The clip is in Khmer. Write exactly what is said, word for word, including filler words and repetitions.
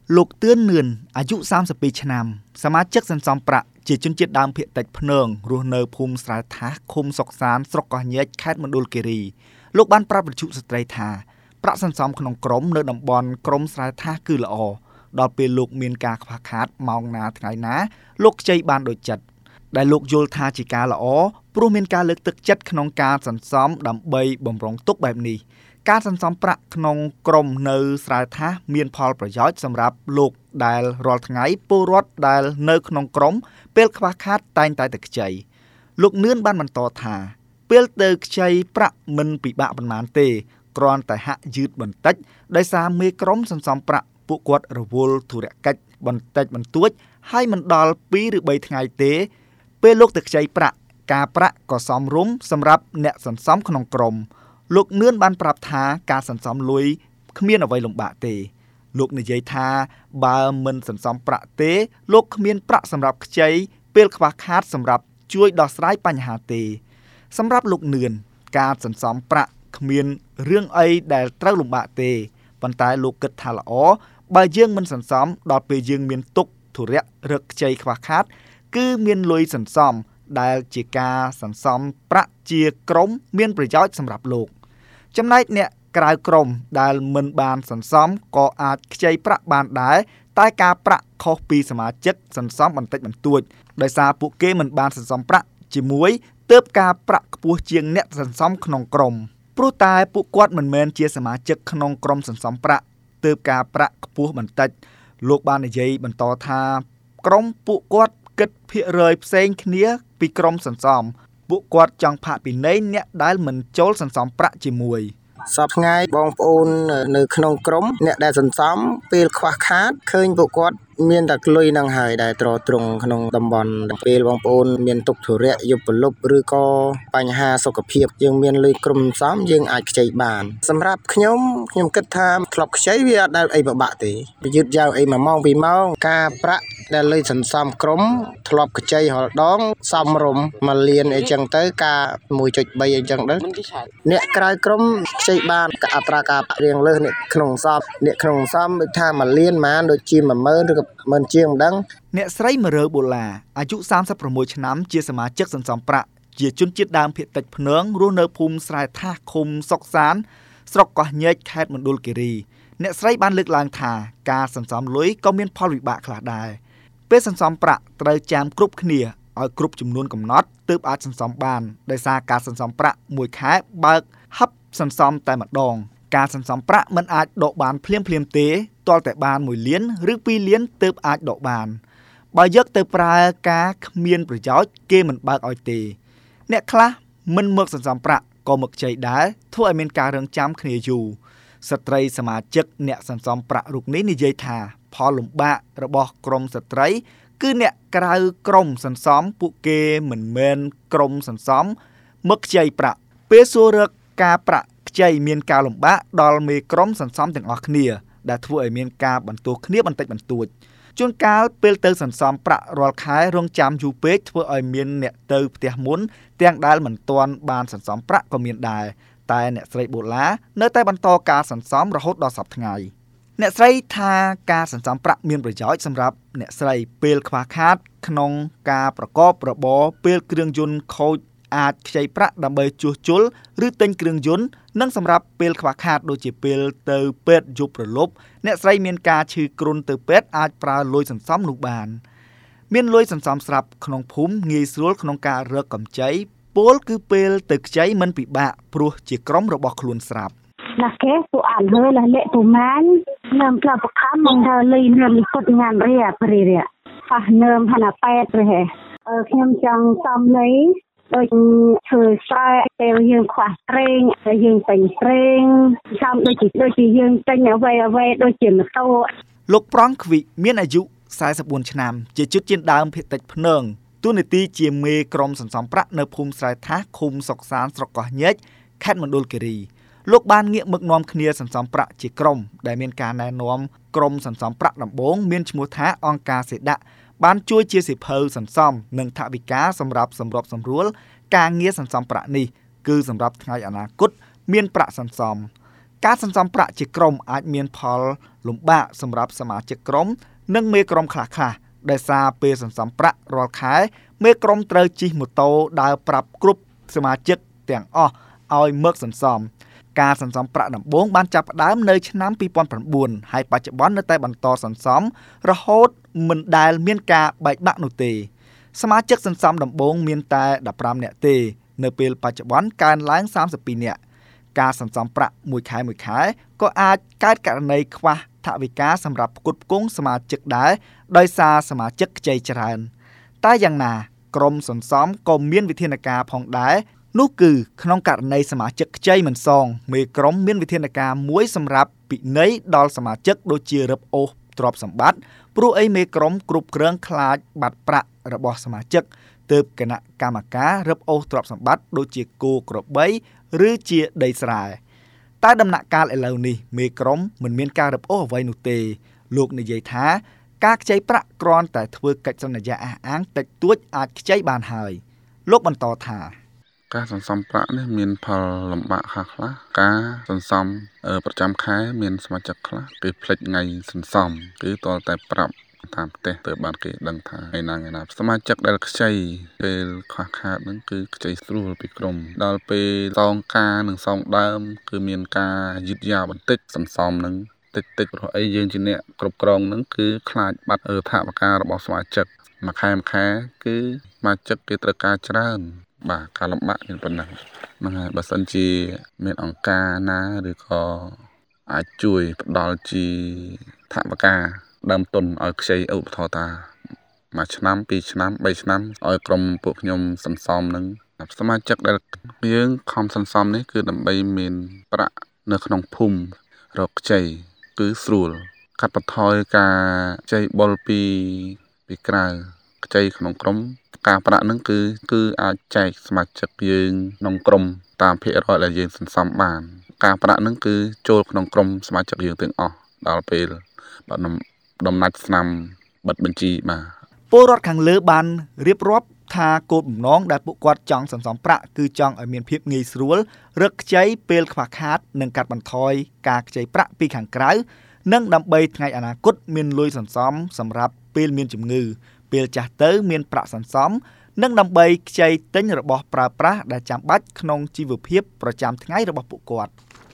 លោកទឿននឿនអាយុសាមសិបពីរឆ្នាំសមាជិកសន្សំប្រាក់ជាជនជាតិដើមភាគតិចភ្នងរស់នៅភូមិស្រែថាសឃុំសុកសានស្រុកកោះញែកខេត្តមណ្ឌលគិរីលោកបានប្រាប់វិទ្យុស្ត្រីថាប្រាក់សន្សំក្នុងក្រុមនៅតំបន់ក្រុមស្រែថាសគឺល្អដល់ពេលលោកមានការខ្វះខាតម៉ោងណាថ្ងៃណាលោកខ្ចីបានដូចចិត្តដែលលោកយល់ថាជាការល្អព្រោះមានការលើកទឹកចិត្តក្នុងការសន្សំដើម្បីបំរុងទុកបែបនេះការសន្សំប្រាក់ក្នុងក្រុមនៅស្រែថាសមានផលប្រយោជន៍សម្រាប់លោកដែលរាល់ថ្ងៃពលរដ្ឋដែលនៅក្នុងក្រុមពេលខ្វះខាតតែងតែទៅខ្ចីលោកនឿនបានបន្តថាពេលទៅខ្ចីប្រាក់មិនពិបាកប៉ុន្មានទេគ្រាន់តែហាក់យឺតបន្តិចដោយសារមេក្រុមសន្សំប្រាក់ពួកគាត់រវល់ធុរកិច្ចបន្តិចបន្តួចហើយមិនដល់ពីរឬបីថ្ងៃទេពេលលោកទៅខ្ចីប្រាក់ការប្រាក់ក៏សមរម្យសម្រាប់អ្នកសន្សំក្នុងក្រុមលោកនឿនបានប្រាប់ថាការសន្សំលុយគ្មានអ្វីលំបាកទេលោកនិយាយថាបើមិនសន្សំប្រាក់ទេលោកគ្មានប្រាក់សម្រាប់ខ្ចីពេលខ្វះខាតសម្រាប់ជួយដោះស្រាយបញ្ហាទេសម្រាប់លោកនឿនការសន្សំប្រាក់គ្មានរឿងអីដែលត្រូវលំបាកទេប៉ុន្តែលោកគិតថាល្អបើយើងមិនសន្សំដល់ពេលយើងមានទុក្ខធុរៈរឹកខ្ចីខ្វះខាតគឺមានលុយសន្សំដែលជាការសន្សំប្រាក់ជាក្រុមមានប្រយោជន៍សម្រាប់លោកចំណែកអ្នកក្រៅក្រុមដែលមិនបានសន្សំក៏អាចខ្ចីប្រាក់បានដែរតែការប្រាក់ខុសពីសមាជិកសន្សំបន្តិចបន្តួចដោយសារពួកគេមិនបានសន្សំប្រាក់ជាមួយទើបការប្រាក់ខ្ពស់ជាងអ្នកសន្សំក្នុងក្រុមព្រោះតែពួកគាត់មិនមែនជាសមាជិកក្នុងក្រុមសន្សំប្រាក់ទើបការប្រាក់ខ្ពស់បន្តិចលោកបាននិយាយបន្តថាក្រុមពួកគាត់គិតភាគរយផ្សេងគ្នាពីក្រុមសន្សំពួកគាត់ចង់ផាកពិន័យអ្នកដែលមិនចូលសន្សំប្រាក់ជាមួយសពថ្ងៃបងប្អូននៅក្នុងក្រុមអ្នកដែលសន្សំពេលខ្វះខាតឃើញពួកគាត់មានតែលុយនឹងហើយដែលត្រត្រង់ក្នុងតំបន់ពេលបងប្អូនមានទុក្ខធុរៈយប់ប្រលប់ឬក៏បញ្ហាសុខភាពយើងមានលុយក្រុមសន្សំយើងអាចខ្ចីបានសម្រាប់ខ្ញុំខ្ញុំគិតថាធ្លាប់ខ្ចីវាអត់ដែលអីពិបាកទេយឺតយ៉ាវអីមួយម៉ោងពីរម៉ោងការប្រាក់ដែលលុយសន្សំក្រុមធ្លាប់ខ្ចីរាល់ដងសំរុំមួយលានអីចឹងទៅការ មួយចុចបី អីចឹងទៅអ្នកក្រៅក្រុមខ្ចីបានអត្រាការរៀងលើសអ្នកក្នុងសពអ្នកក្នុងសំដូចថាមួយលានម៉ានដូចជាមួយម៉ឺនឬក៏មិនជាងមិនដឹងអ្នកស្រីមរើបូឡាអាយុសាមសិបប្រាំមួយឆ្នាំជាសមាជិកសន្សំប្រាក់ជាជនជាតិដើមភាគតិចភ្នងរស់នៅភូមិស្រែថាសឃុំសុកសានស្រុកកោះញែកខេត្តមណ្ឌលគិរីអ្នកស្រីបានលើកឡើងថាការសន្សំលុយក៏មានផលវិបាកខ្លះដែរពេលសន្សំប្រាក់ត្រូវចាំគ្រប់គ្នាឲ្យគ្រប់ចំនួនកំណត់ទើបអាចសន្សំបានដោយសារការសន្សំប្រាក់មួយខែបើកហឹបសន្សំតែម្ដងការសន្សំប្រាក់មិនអាចដកបានភ្លាមភ្លាមទេទាល់តែបានមួយលានឬពីរលានទើបអាចដកបានបើយកទៅប្រើការគ្មានប្រយោជន៍គេមិនបើកឲ្យទេអ្នកខ្លះមិនមកសន្សំប្រាក់ក៏មកខ្ចីដែរធ្វើឲ្យមានការរងចាំគ្នាយូរស្ត្រីសមាជិកអ្នកសន្សំប្រាក់រូបនេះនិយាយថាផលលំបាករបស់ក្រុមស្ត្រីគឺអ្នកក្រៅក្រុមសន្សំពួកគេមិនមែនក្រុមសន្សំមកខ្ចីប្រាក់ពេលសួររកការប្រាក់ខ្ចីមានការលំបាកដល់មេក្រុមសន្សំទាំងអស់គ្នាដែលធ្វើឲ្យមានការបន្ទោសគ្នាបន្តិចបន្តួចជួនកាលពេលទៅសន្សំប្រាក់រាល់ខែរងចាំយូរពេកធ្វើឲ្យមានអ្នកទៅផ្ទះមុនទាំងដែលមិនទាន់បានសន្សំប្រាក់ក៏មានដែរតែអ្នកស្រីបូឡានៅតែបន្តការសន្សំរហូតដល់សប្តាហ៍ថ្ងៃអ្នកស្រីថាការសន្សំប្រាក់មានប្រយោជន៍សម្រាប់អ្នកស្រីពេលខ្វះខាតក្នុងការប្រកបរបរពេលគ្រឿងយន្តខូចអាចខ្ចីប្រាក់ដើម្បីជួសជុលឬទិញគ្រឿងយន្តនិងសម្រាប់ពេលខ្វះខាតដូចជាពេលទៅពេទ្យយប់ព្រលប់អ្នកស្រីមានការឈឺគ្រុនទៅពេទ្យអាចប្រើលុយសន្សំនោះបានមានលុយសន្សំស្រាប់ក្នុងភូមិងាយស្រួលក្នុងការរកកម្ចីពលគឺពេលទៅខ្ចីមិនពិបាកព្រោះជាក្រុមរបស់ខ្លួនស្រាប់ណាគេពួកអានលើលលេពូម៉ាននឹមផ្លាបខំមកទៅលីនឹមលីពុតញ៉ាំរៀព្រីរៀអស់នឹមហណាប៉ែតទេអឺខ្ញុំចង់សំលីដូចធ្វើស្រែពេលយើងខ្វះប្រេងហើយយើងពេញប្រេងចាំដូចជាដូចជាយើងពេញអ្វីអ្វីដូចជាម៉ូតូលោកប្រងខ្វិមានអាយុសែនសិបបួនឆ្នាំជាជនជាតិដើមភាគតិចភ្នងតួនាទីជាមេក្រុមសន្សំប្រាក់នៅភូមិស្រែថាសឃុំសុកសានស្រុកកោះញែកខេត្តមណ្ឌលគិរីលោកបានងាកមកនាំគ្នាសន្សំប្រាក់ជាក្រុមដែលមានការណែនាំក្រុមសន្សំប្រាក់ដំបូងមានឈ្មោះថាអង្គការសេដាក់បានជួយជាសិភៅសន្សំនិងថវិកាសម្រាប់សម្របសម្រួលការងារសន្សំប្រាក់នេះគឺសម្រាប់ថ្ងៃអនាគតមានប្រាក់សន្សំការសន្សំប្រាក់ជាក្រុមអាចមានផលលំបាកសម្រាប់សមាជិកក្រុមនិងមេក្រុមខ្លះៗដោយសារពេលសន្សំប្រាក់រាល់ខែមេក្រុមត្រូវជិះម៉ូតូដើរប្រាប់គ្រប់សមាជិកទាំងអស់ឲ្យមកសន្សំការសន្សំប្រាក់ដំបូងបានចាប់ផ្ដើមនៅឆ្នាំពីរពាន់ប្រាំហើយបច្ចុប្បន្ននៅតែបន្តសន្សំរហូតមិនដែលមានការបែកបាក់នោះទេសមាជិកសន្សំដំបូងមានតែដប់ប្រាំនាក់ទេនៅពេលបច្ចុប្បន្នកើនឡើងសាមសិបពីរនាក់ការសន្សំប្រាក់មួយខែមួយខែក៏អាចកើតករណីខ្វះថវិកាសម្រាប់ផ្គត់ផ្គង់សមាជិកដែរដោយសារសមាជិកខ្ចីច្រើនតែយ៉ាងណាក្រុមសន្សំក៏មានវិធានការផងដែរនោះគឺក្នុងករណីសមាជិកខ្ចីមិនសងមេក្រុមមានវិធានការមួយសម្រាប់ពិន័យដល់សមាជិកដូចជារឹបអូសទ្រព្យសម្បត្តិព្រោះអីមេក្រុមគ្រប់គ្រងខ្លាចបាត់ប្រាក់របស់សមាជិកទើបគណៈកម្មការរឹបអូសទ្រព្យសម្បត្តិដូចជាគោក្របីឬជាដីស្រែតែដំណាក់កាលឥឡូវនេះមេក្រុមមិនមានការរឹបអូសអ្វីនោះទេលោកនិយាយថាការខ្ចីប្រាក់គ្រាន់តែធ្វើកិច្ចសន្យាអះអាងតិចតួចអាចខ្ចីបានហើយលោកបន្តថាការសន្សំប្រាក់នេះមានផលលំបាកខ្លះខ្លះការសន្សំប្រចាំខែមានសមាជិកខ្លះគេភ្លេចថ្ងៃសន្សំគឺតតែប្រាប់តាមផ្ទះទៅបានគេដឹងថាឯណាឯណាសមាជិកដែលខ្ចីពេលខ្វះខាតហ្នឹងគឺខ្ចីស្រួលពីក្រុមដល់ពេលសងការនិងសងដើមគឺមានការយឺតយ៉ាវបន្តិចសន្សំហ្នឹងតិចតិចព្រោះអីយើងជាអ្នកគ្រប់គ្រងហ្នឹងគឺខ្លាចបាត់ថវិការបស់សមាជិកមួយខែមួយខែគឺសមាជិកគេត្រូវការច្រើនបាទការលំបាកមានប៉ុណ្ណឹងហ្នឹងហើយបើសិនជាមានអង្គការណាឬក៏អាចជួយផ្ដល់ជាថវិកាដើមទុនឲ្យខ្ចីឧបត្ថម្ភតាមួយឆ្នាំពីរឆ្នាំបីឆ្នាំឲ្យក្រុមពួកខ្ញុំសន្សំនឹងសមាជិកដែលយើងខំសន្សំនេះគឺដើម្បីមានប្រាក់នៅក្នុងភូមិរកខ្ចីគឺស្រួលកាត់បន្ថយការខ្ចីបុលពីពីក្រៅខ្ចីក្នុងក្រុមការប្រាក់ហ្នឹងគឺគឺអាចចែកសមាជិកយើងក្នុងក្រុមតាមភាគរយដែលយើងសន្សំបានការប្រាក់ហ្នឹងគឺចូលក្នុងក្រុមសមាជិកយើងទាំងអស់ដល់ពេលបាទដំណាច់ឆ្នាំបិទបញ្ជីបាទពលរដ្ឋខាងលើបានរៀបរាប់ថាគោលបំណងដែលពួកគាត់ចង់សន្សំប្រាក់គឺចង់ឲ្យមានភាពងាយស្រួលរកខ្ចីពេលខ្វះខាតនិងកាត់បន្ថយការខ្ចីប្រាក់ពីខាងក្រៅនិងដើម្បីថ្ងៃអនាគតមានលុយសន្សំសម្រាប់ពេលមានជំងឺពេលចាស់ទៅមានប្រាក់សន្សំនិងដើម្បីខ្ចីទិញរបស់ប្រើប្រាស់ដែលចាំបាច់ក្នុងជីវភាពប្រចាំថ្ងៃរបស់ពួកគាត់